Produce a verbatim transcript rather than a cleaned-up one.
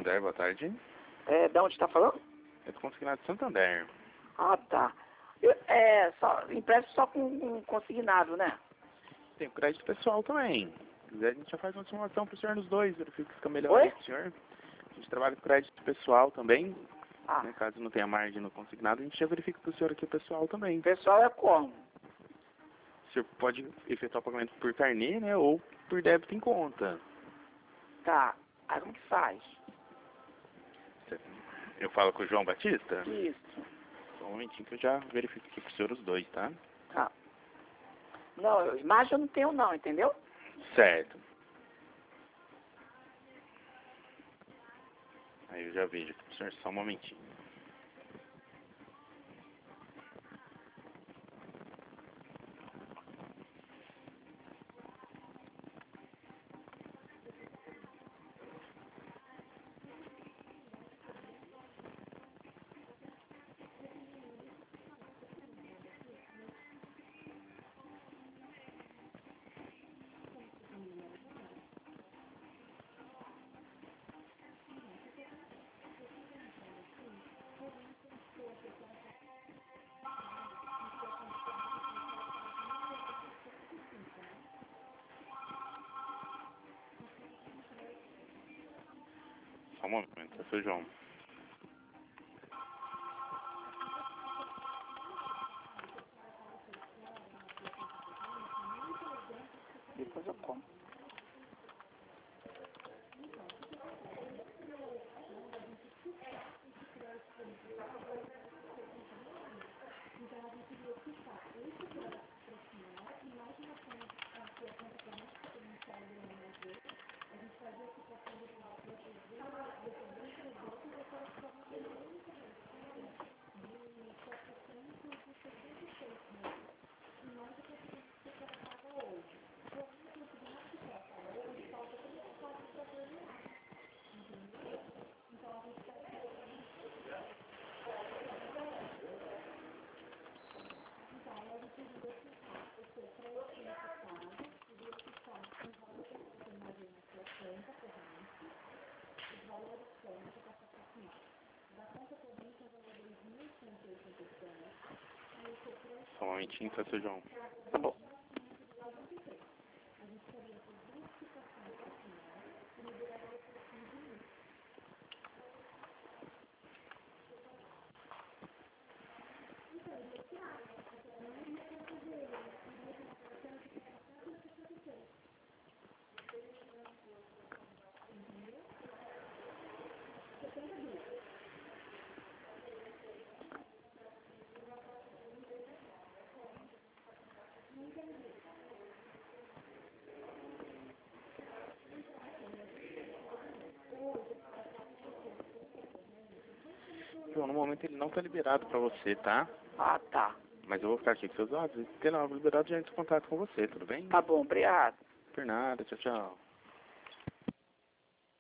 Santander, boa tarde. É, de onde está falando? Eu tô consignado de Santander. Ah, tá. Eu, é, só, empresto só com, com consignado, né? Tem crédito pessoal também. Se quiser, a gente já faz uma simulação pro senhor nos dois, verifica se fica melhor Oi? aí pro senhor. A gente trabalha com crédito pessoal também. Ah, Né, caso não tenha margem no consignado, a gente já verifica pro senhor aqui o pessoal também. o pessoal é como? O senhor pode efetuar o pagamento por carnê, né, ou por débito em conta. Tá. Aí como que faz? Eu falo com o João Batista? Isso. Só um momentinho que eu já verifico aqui pro senhor os dois, tá? Tá. Não, eu- imagem eu não tenho não, entendeu? Certo. Aí eu já vejo aqui pro senhor, só um momentinho. Só um momento, eu sou o João. Depois eu como. Só um momentinho, tá, seu João? Tá bom. João, no momento ele não tá liberado pra você, tá? Ah, tá. Mas eu vou ficar aqui com seus dados. Se ele não liberado, já entra em contato com você, tudo bem? Tá bom, obrigado. Por nada, tchau, tchau.